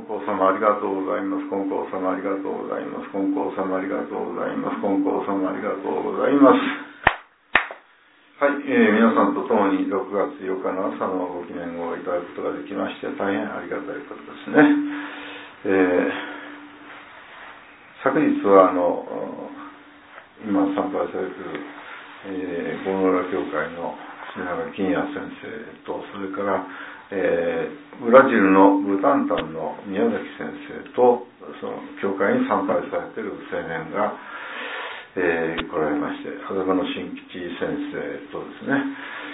光様ありがとうございます。金光様ありがとうございます。金光様ありがとうございます。金光様ありがとうございます。はい、皆さんと共に6月8日の朝のご記念をいただくことができまして大変ありがたいことですね。昨日は今参拝されているゴノラ教会の品川金也先生と、それからブラジルのブタンタンの宮崎先生と、その教会に参拝されている青年が、来られまして、裸の新吉先生とですね、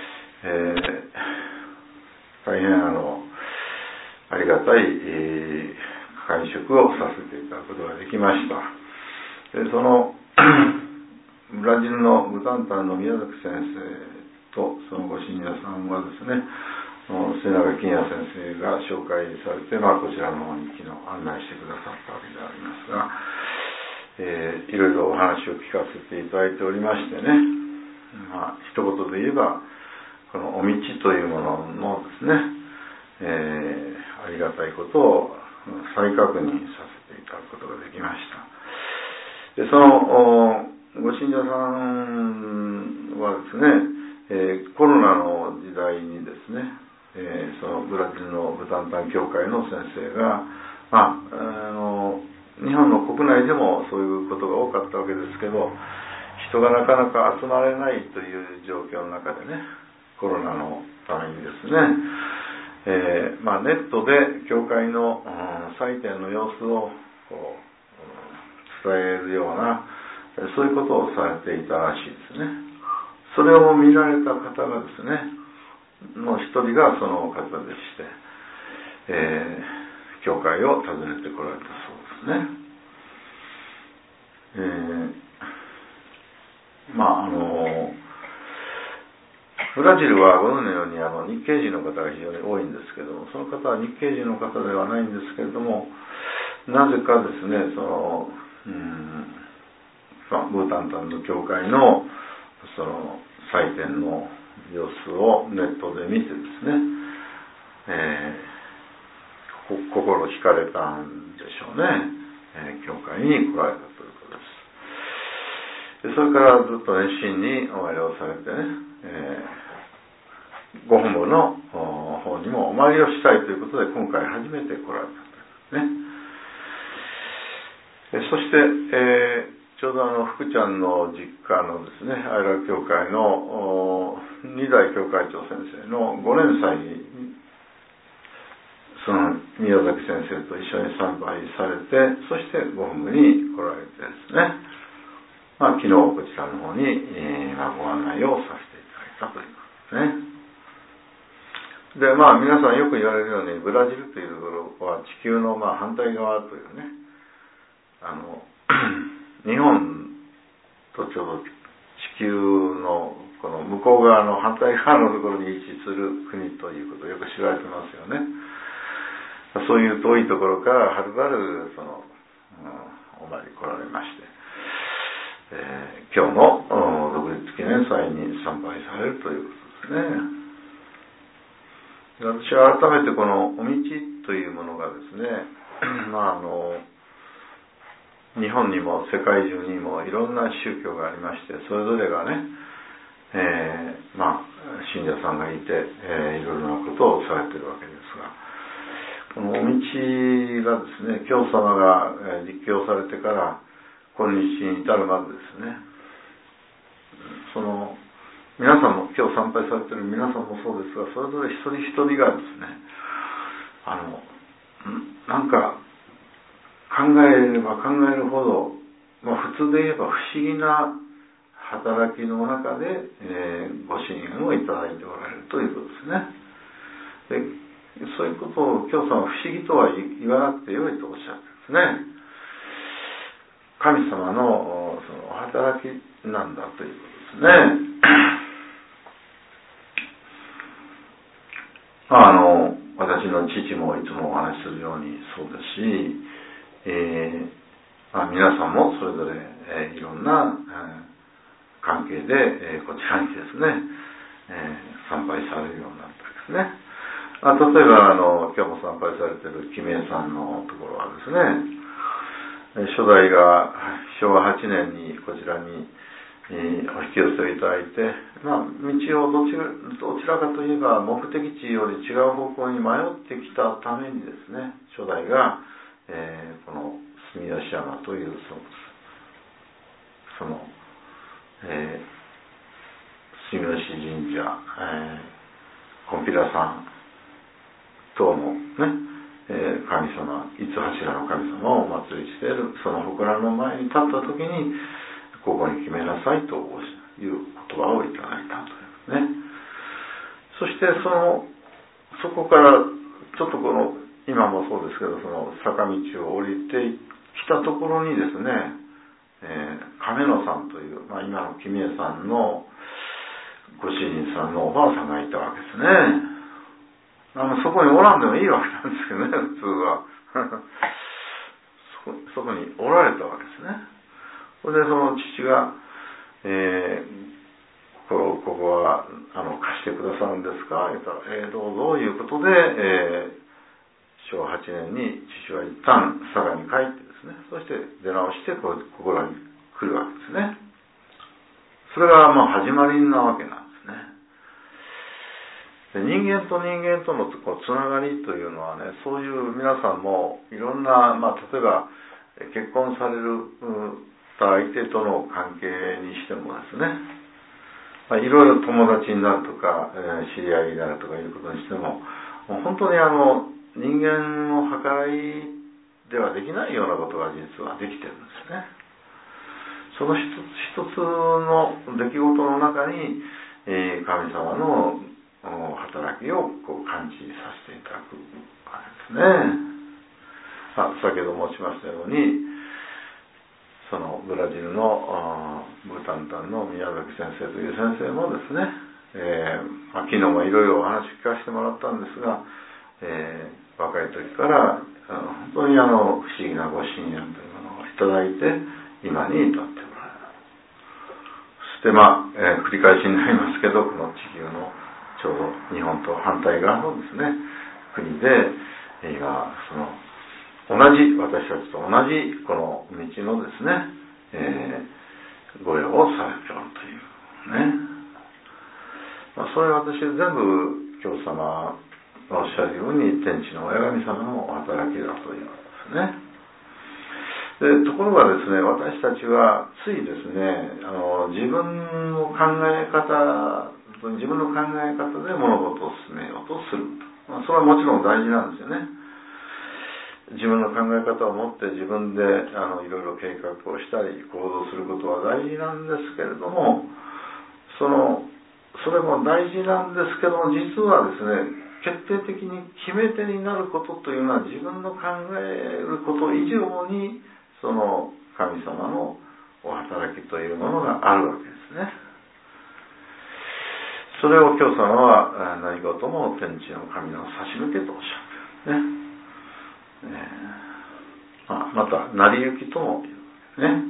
大変ありがたい、会食をさせていただくことができました。でそのブラジルのブタンタンの宮崎先生とそのご信者さんはですね、末永金也先生が紹介されて、こちらの方に昨日案内してくださったわけでありますが、いろいろお話を聞かせていただいておりましてね、一言で言えばこのお道というもののですね、ありがたいことを再確認させていただくことができました。でそのご信者さんはですね、コロナの時代にですね、そのブラジルのブタンタン教会の先生が、日本の国内でもそういうことが多かったわけですけど、人がなかなか集まれないという状況の中でね、コロナのためにですね、ネットで教会の、祭典の様子を伝えるような、そういうことをされていたらしいですね。それを見られた方がですね、の一人がその方でして、教会を訪ねてこられたそうですね。ブラジルはご存知のように日系人の方が非常に多いんですけども、その方は日系人の方ではないんですけれども、なぜかですね、ブータンタンの教会のその祭典の様子をネットで見てですね、心惹かれたんでしょうね、教会に来られたということです。でそれからずっと熱心にお参りをされてね、ご本部の方にもお参りをしたいということで今回初めて来られたというね。そして、ちょうど福ちゃんの実家のですね、愛楽教会の二代教会長先生のご連祭にその宮崎先生と一緒に参拝されて、そしてご本部に来られてですね、昨日こちらの方に、ご案内をさせていただいたということですね。で皆さんよく言われるように、ブラジルというところは地球の反対側というね、日本とちょうど地球のこの向こう側の反対側のところに位置する国ということをよく知られてますよね。そういう遠いところからはるばるお参り来られまして、今日の独立記念祭に参拝されるということですね。私は改めてこのお道というものがですね、日本にも世界中にもいろんな宗教がありまして、それぞれがね、信者さんがいて、いろいろなことをされているわけですが、このお道がですね、教様が立教されてから今日に至るまでですね、皆さんも今日参拝されている皆さんもそうですが、それぞれ一人一人がですね、なんか考えれば考えるほど、普通で言えば不思議な働きの中で、ご支援をいただいておられるということですね。でそういうことを教祖は不思議とは言わなくてよいとおっしゃってですね、神様のそのお働きなんだということですね。私の父もいつもお話しするようにそうですし、皆さんもそれぞれ、いろんな、関係で、こちらにですね、参拝されるようになったんですね。 例えば今日も参拝されている記名さんのところはですね、初代が昭和8年にこちらにお引き寄せいただいて、道をどちらかといえば目的地より違う方向に迷ってきたためにですね、初代が、この住吉山というその、住吉神社、金毘羅さん等のね、神様、五柱の神様をお祭りしているその祠の前に立った時に、ここに決めなさいという言葉をいただいたというね。そしてそこからちょっと今もそうですけど、その坂道を降りてきたところにですね、亀野さんという、今の君江さんのご主人さんのおばあさんがいたわけですね。そこにおらんでもいいわけなんですけどね、普通は。そこにおられたわけですね。それでその父が、ここは貸してくださるんですか言ったら、どうぞいうことで、昭和8年に父は一旦佐賀に帰ってですね、そして出直してここらに来るわけですね。それが始まりなわけなんですね。で、人間と人間とのつながりというのはね、そういう皆さんもいろんな、例えば結婚される相手との関係にしてもですね、いろいろ友達になるとか、知り合いになるとかいうことにしても、もう本当に人間の計らいではできないようなことが実はできてるんですね。その一つ一つの出来事の中に、神様の働きを感じさせていただくわけですね。先ほど申しましたように、そのブラジルのブータンタンの宮崎先生という先生もですね、昨日もいろいろお話聞かせてもらったんですが、若い時から本当に不思議なご信仰というものをいただいて今に至っておられる。そして繰り返しになりますけど、この地球のちょうど日本と反対側のですね国で今私たちと同じこの道のですね、御用をされておるというね。それは私全部教様がおっしゃるように天地の親神様のお働きだということですね。ところがですね、私たちはついですね、自分の考え方で物事を進めようとする。それはもちろん大事なんですよね。自分の考え方を持って自分でいろいろ計画をしたり行動することは大事なんですけれども、それも大事なんですけども、実はですね、決定的に決め手になることというのは自分の考えること以上にその神様のお働きというものがあるわけですね。それを教様は何事も天地の神の差し向けとおっしゃるね。また成り行きとも言うね。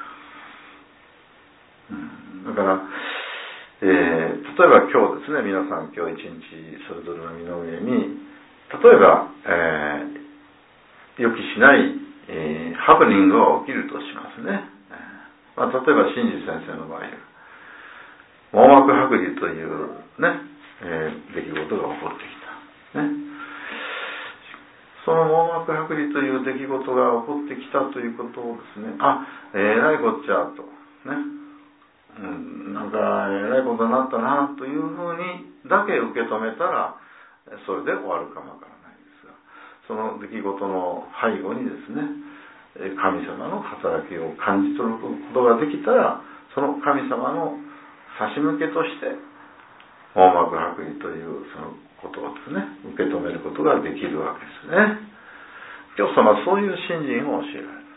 だから例えば今日ですね、皆さん今日一日それぞれの身の上に例えば、予期しない、ハプニングが起きるとしますね。例えば真治先生の場合網膜剥離というね、出来事が起こってきたね。その網膜剥離という出来事が起こってきたということをですね、えらいこっちゃとね、なんかえらいことになったなというふうにだけ受け止めたらそれで終わるかもわからないんですが、その出来事の背後にですね、神様の働きを感じ取ることができたら、その神様の差し向けとして網膜剥離というそのことをですね、受け止めることができるわけですね。教様はそういう信心を教えられる。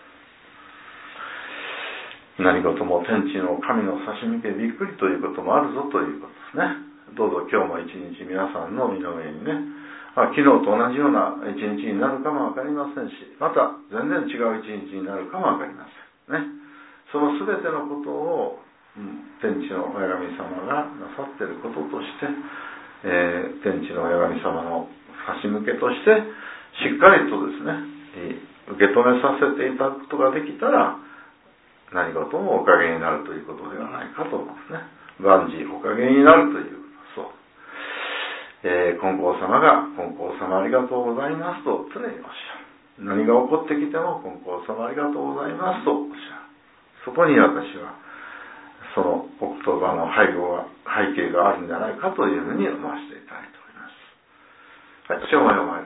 何事も天地の神の差し向けびっくりということもあるぞということですね。どうぞ今日も一日皆さんの身の上にね、昨日と同じような一日になるかもわかりませんし、また全然違う一日になるかもわかりませんね。その全てのことを天地の親神様がなさっていることとして、 天地の女神様の差し向けとしてしっかりとですね受け止めさせていただくことができたら、何事もおかげになるということではないかと思うんですね。万事おかげになるという、そう。金光様が、金光様ありがとうございますと常におっしゃる。何が起こってきても金光様ありがとうございますとおっしゃる。そこに私は、そのお言葉の背景があるんじゃないかというふうに思わせていただいております。はい、おしまいを